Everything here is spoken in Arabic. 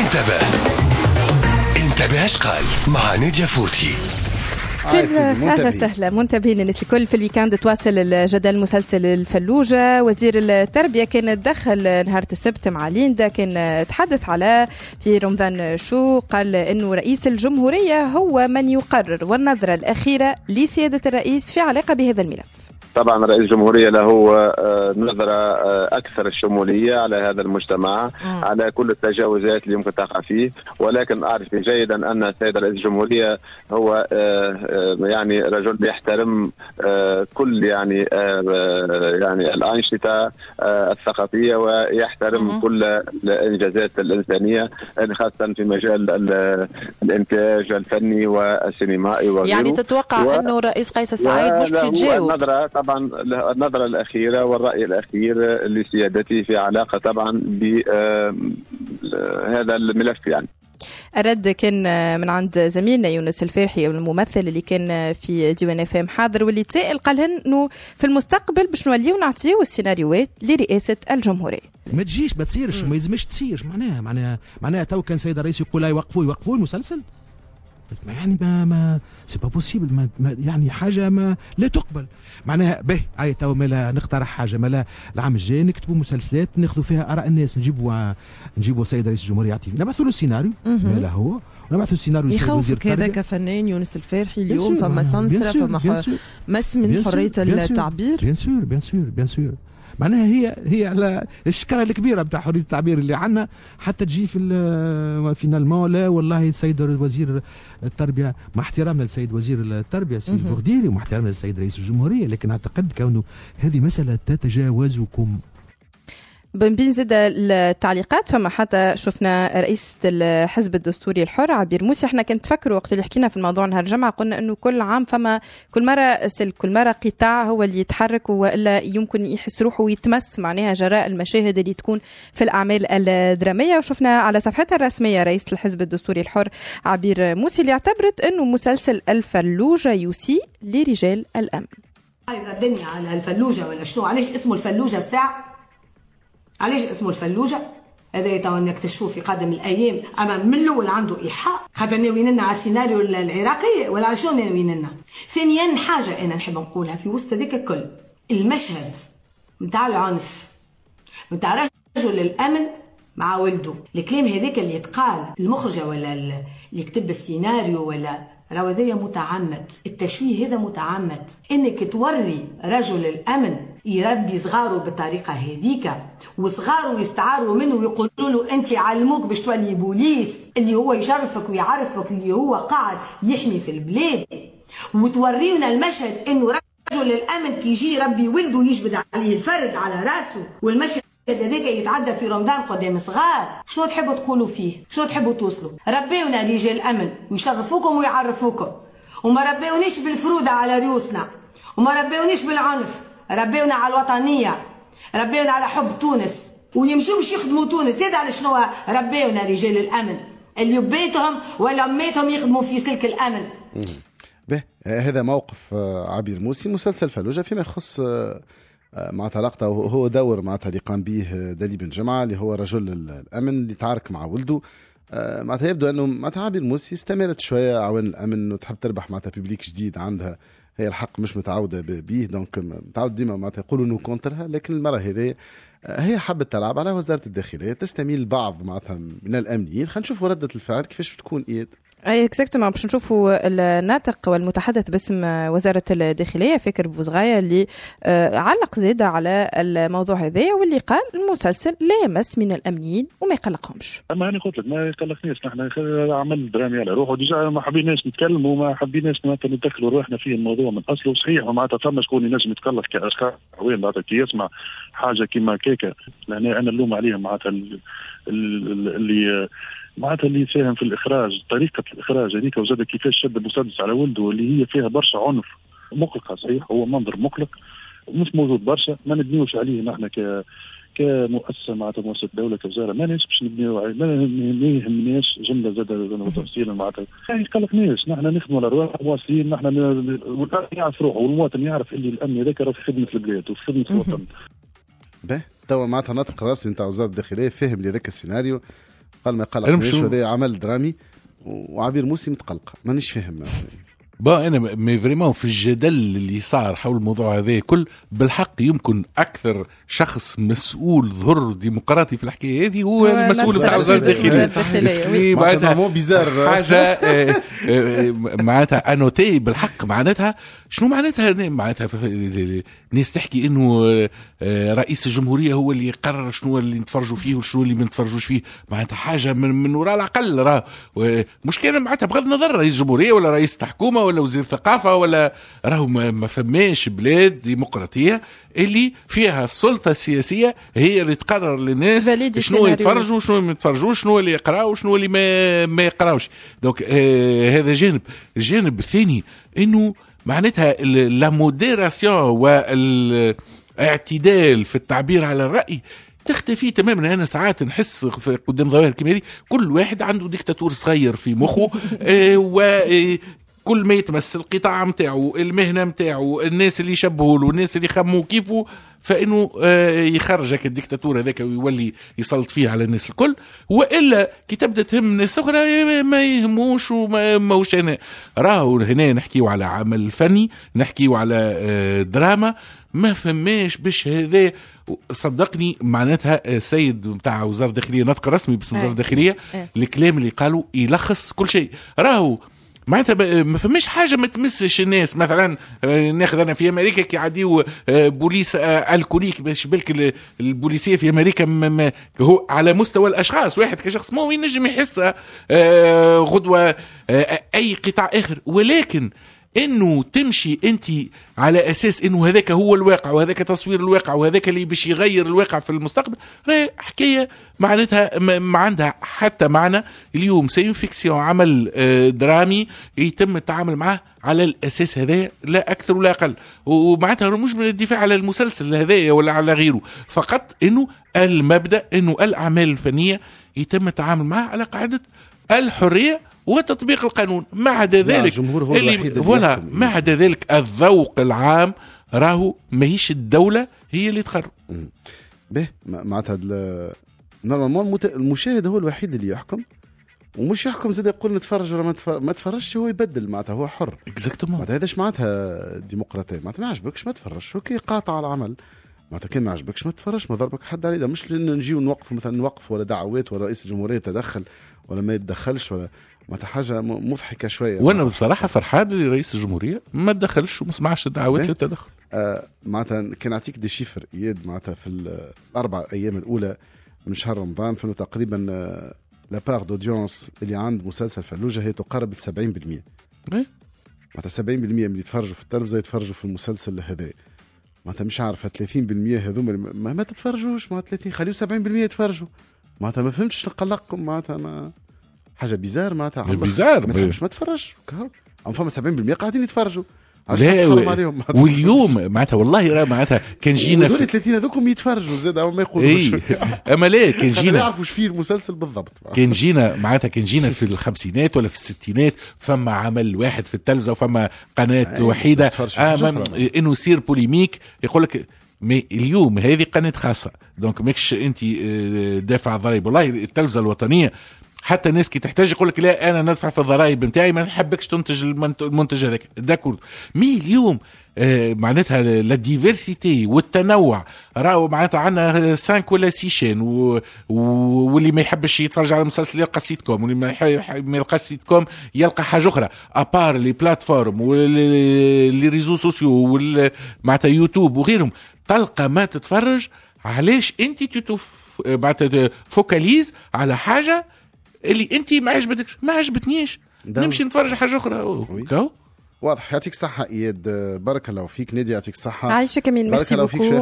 انتبه اش قال مع نادية فوتي. اهلا وسهلا منتبهين الناس الكل. في الويكاند تواصل الجدل مسلسل الفلوجة. وزير التربية كان دخل نهار السبت مع ليندا، كان تحدث على في رمضان شو قال انه رئيس الجمهورية هو من يقرر، والنظرة الأخيرة لسيادة الرئيس في علاقة بهذا الملف. طبعا رئيس الجمهورية له نظرة أكثر الشمولية على هذا المجتمع، على كل التجاوزات اللي يمكن تقع فيه، ولكن أعرف جيدا أن السيد رئيس الجمهورية هو يعني رجل يحترم كل يعني الأنشطة الثقافية، ويحترم كل الإنجازات الإنسانية خاصة في مجال الإنتاج الفني والسينمائي وغيره. يعني تتوقع أنه رئيس قيس سعيد مش في يجاوب؟ طبعا النظرة الأخيرة والرأي الأخير لسيادتي في علاقة طبعا بهذا الملف. يعني الرد كان من عند زميلنا يونس الفرحي الممثل اللي كان في ديوان FM حاضر، واللي تسائل قال انه في المستقبل باش نوليو نعطيو السيناريوهات لرئاسة الجمهورية. ما تجيش ما تصيرش ما يلزمش تصير. معناها تو كان سيد الرئيس يقول يوقفوا المسلسل، يعني ما سي با بوسيبل، يعني حاجه ما لا تقبل. معناها به تو مالا نقترح حاجه، مالا العام الجاي نكتبوا مسلسلات ناخذوا فيها اراء الناس، نجيبوا سيد رئيس الجمهوريه يعطي، نبعثوا له السيناريو مالا هو، ونبعثوا السيناريو للسيد وزير التربيه. يخوفك هذا كفنان يونس الفرحي اليوم فما سنسره، فما مس من حريه التعبير. بيان سور معناها هي على الشكرة الكبيرة بتاع حرية التعبير اللي عنا، حتى تجي في فينالمون. لا والله السيد وزير التربية، مع احترامنا للسيد وزير التربية سي بوغديري، ومع احترامنا للسيد رئيس الجمهورية، لكن اعتقد كونه هذه مسألة تتجاوزكم. بين زاد التعليقات فما حتى شفنا رئيسة الحزب الدستوري الحر عبير موسى. احنا كنت تفكروا وقت اللي حكينا في الموضوع نهار الجمعة قلنا انه كل عام فما كل مرة قطاع هو اللي يتحرك، والا يمكن يحس روحه ويتمس معناها جراء المشاهد اللي تكون في الأعمال الدرامية. وشفنا على صفحتها الرسمية رئيسة الحزب الدستوري الحر عبير موسى اللي اعتبرت انه مسلسل الفلوجة يسيء لرجال الأمن. هاي الدنيا على الفلوجة ولا شنو؟ علاش اسمه الفلوجة الساعة؟ علاش اسمه الفلوجة؟ هذا تو نكتشفوه في قادم الأيام. أما من الأول عنده إيحاء، هذا ناويين لنا على السيناريو العراقي ولا على شنو ناويين لنا؟ ثانيا حاجة أنا نحب نقولها في وسط ذيك الكل، المشهد متاع العنف متاع رجل الأمن مع ولده، الكلام هذاك اللي يتقال المخرجة ولا اللي يكتب السيناريو ولا راهو هذايا متعمد، التشويه هذا متعمد، انك توري رجل الامن يربي صغاره بالطريقه هذيك، وصغاره يستعاروا منه ويقولوا له انت علموك باش تولي بوليس، اللي هو يشرفك ويعرفك اللي هو قاعد يحمي في البلاد، وتورينا المشهد انه رجل الامن كي يجي يربي ولده يجبد عليه الفرد على راسه، والمشهد هذاك يتعدى في رمضان قدام صغار. شنو تحبوا تقولوا فيه؟ شنو تحبوا توصلوا؟ ربيونا رجال امن ويشرفوكم ويعرفوكم، وما ربيونيش بالفروده على ريوسنا، وما ربيونيش بالعنف، ربيونا على الوطنيه، ربيونا على حب تونس، ويمشوا باش يخدموا تونس. هذا على شنو ربيونا رجال الامن اللي بيتهم ولا اميتهم يخدموا في سلك الامن. به هذا موقف عبير موسى. مسلسل فلوجة فيما يخص مع علاقته هو دور معناتها اللي قام به دالي بن جمعة اللي هو رجل الأمن اللي تعارك مع ولده. معناتها يبدو أنه معناتها عبير موسى استمرت شوية عوان الأمن وتحب تربح معناتها بيبليك جديد عندها، هي الحق مش متعودة به، دونك متعود ديما معناتها يقولوا إنه كونترها، لكن المرة هذه هي حبت تلعب على وزارة الداخلية، تستميل بعض معناتها من الأمنيين. خلينا نشوفوا ردة الفعل كيفاش تكون إيد. اي اكزاكتومون باش نشوفوا الناطق والمتحدث باسم وزارة الداخلية فكر بوزغاية اللي علق زيادة على الموضوع هذا، واللي قال المسلسل لا يمس من الأمنيين وما يقلقهمش. اما انا قلت لك ما يقلقنيش، نحن عمل درامي على روحه ديجا، ما حبيناش نتكلموا وما حبيناش ندخلوا روحنا في الموضوع من اصله. صحيح ومعناتها فما شكون ينجم يتقلق كاشخاص وين معناتها كي يسمع حاجه كيما كيكا، لان انا نلوم عليهم معناتها اللي معناتها اللي يساهم في الإخراج، طريقة الإخراج هذيك، وزاد كيفاش شد المسدس على ولده اللي هي فيها برشا عنف مقلقة. صحيح هو منظر مقلق مش موجود برشا، ما نبنيوش عليه نحن كمؤسسة معناتها مؤسسة دولة كوزارة، ما باش نبنيو عليه، ما يهمناش جملة زاد تفصيلا معناتها ما يقلقناش. نحن نخدموا على رواح واصلين، نحن والأمن يعرف روحه والمواطن يعرف اللي الأمن هذاك راه في خدمة البلاد وفي خدمة الوطن. به توا معناتها ناطق رسمي نتاع وزارة الداخلية فهم لي ذاك السيناريو قال ما يقلقنيش، هذا عمل درامي وعبير موسي متقلقه مانيش فاهم. انا مي فريمون في الجدل اللي صار حول الموضوع هذا كل بالحق يمكن اكثر شخص مسؤول ظهر ديمقراطي في الحكايه هذه هو المسؤول بتاع وزاره الداخليه. معناتها بيزار حاجه معناتها انوتي بالحق. معناتها شنو معناتها الناس تحكي انه رئيس الجمهوريه هو اللي يقرر شنو اللي نتفرجوا فيه وشنو اللي ما نتفرجوش فيه. معناتها حاجه من وراء العقل. راه مشكله معناتها بغض النظر رئيس الجمهوريه ولا رئيس الحكومه ولا وزير الثقافه ولا راهو ما فماش بلاد ديمقراطيه اللي فيها السلطه السياسيه هي اللي تقرر للناس شنو يتفرجوا وشنو ما يتفرجوش، شنو اللي يقراوا وشنو اللي ما يقراوش. دونك هذا جانب. الجانب الثاني انه معناتها لا موديراسيون والاعتدال في التعبير على الرأي تختفي تماما. انا ساعات نحس قدام ظواهر كبيرة كل واحد عنده ديكتاتور صغير في مخه وكل ما يتمس القطاع متاعه، المهنة متاعه، الناس اللي يشبهوا له، الناس اللي يخموا كيفه، فإنه يخرجك الديكتاتور هذاك ويولي يسلط فيه على الناس الكل. وإلا كي تبدأ تهم ناس أخرى ما يهموش وماوش. هنا راهو هنا نحكيو على عمل فني، نحكيو على دراما، ما فماش باش هذا. صدقني معناتها السيد بتاع وزارة الداخلية نطق رسمي بس وزارة الداخلية الكلام اللي قالوا يلخص كل شيء. راهو معناتها ما فماش حاجه ما تمسش الناس. مثلا ناخذ انا في امريكا كي عاديو بوليس الكوليك باش بالك البوليسيه في امريكا هو على مستوى الاشخاص، واحد كشخص ما ينجم يحسها غدوه اي قطاع اخر. ولكن انه تمشي انت على اساس انه هذاك هو الواقع وهذاك تصوير الواقع وهذاك اللي باش يغير الواقع في المستقبل، راهي حكايه معناتها ما عندها حتى معنى. اليوم سين فيكسيون عمل درامي يتم التعامل معه على الاساس هذا لا اكثر ولا اقل. ومعناتها مش بالدفاع على المسلسل هذا ولا على غيره، فقط انه المبدا انه الاعمال الفنيه يتم التعامل معها على قاعده الحريه وتطبيق القانون. ما عدا ذلك ما عدا ذلك الذوق العام راهو ماهيش الدولة هي اللي تقرر. به معناتها نورمالمون المشاهد هو الوحيد اللي يحكم، ومش يحكم زاد يقول نتفرج ولا ما تفرجش، هو يبدل معناتها هو حر. اكزاكتومون. معناتها هذاش معناتها ديمقراطية. معناتها ما عجبكش ما تفرجش، وكي قاطع على العمل معناتها كان ما عجبكش ما تفرجش، ما ضربك حد عليه. ده مش لأن نجيو نوقف مثلا نوقف ولا دعوات ولا رئيس الجمهورية يتدخل ولا ما يتدخلش ولا ما حاجه مضحكه شويه. وانا بصراحه فرحان اللي رئيس الجمهوريه ما تدخلش وما سمعش الدعوات للتدخل. معناتها كان اعطيك دي شيفر اياد معناتها في الاربع ايام الاولى من شهر رمضان فانه تقريبا لا بار دوديونس اللي عند مسلسل فلوجه هي تقارب 70%. معناتها 70% من اللي يتفرجوا في التلفزه يتفرجوا في المسلسل هذا. معناتها مش عارفه 30% هذوما ما تتفرجوش، معناتها 30 خليوا 70% يتفرجوا. معناتها ما فهمتش نقلقكم. معناتها ما حاجه بيزار معناتها بيزار مش ما تفرج هم فما 70% قاعدين يتفرجوا. واليوم معناتها والله راه معناتها كان جينا في 30 هذوكم يتفرجوا زاد ما يقولوش. اما لا كان جينا يعرفوا ايش فيه المسلسل بالضبط. كان جينا معناتها كان جينا في الخمسينات ولا في الستينات فما عمل واحد في التلفزه وفما قناه وحيده انه يصير بوليميك يقول لك اليوم هذه قناه خاصه دونك ماكش انت دافع الضرائب. والله التلفزه الوطنيه حتى الناس كي تحتاج يقول لك لا انا ندفع في الضرائب نتاعي ما نحبكش تنتج المنتج هذاك داكور. مي اليوم معناتها لا ديفيرسيتي والتنوع راهو معناتها عندنا 5 ولا 6 شين واللي ما يحبش يتفرج على مسلسل يلقى سيت كوم، واللي ما يلقاش سيت كوم يلقى حاجه اخرى ابار لي بلاتفورم ولي ريزو سوسيو معناتها يوتيوب وغيرهم تلقى ما تتفرج. علاش انت معناتها فوكاليز على حاجه اللي انت ما عجبتكش ما عجبتنيش نمشي نتفرج حاجه اخرى. واضح. يعطيك الصحه اياد، بارك الله فيك. نادي يعطيك الصحه. عايشه كمين. ميرسي بوكو.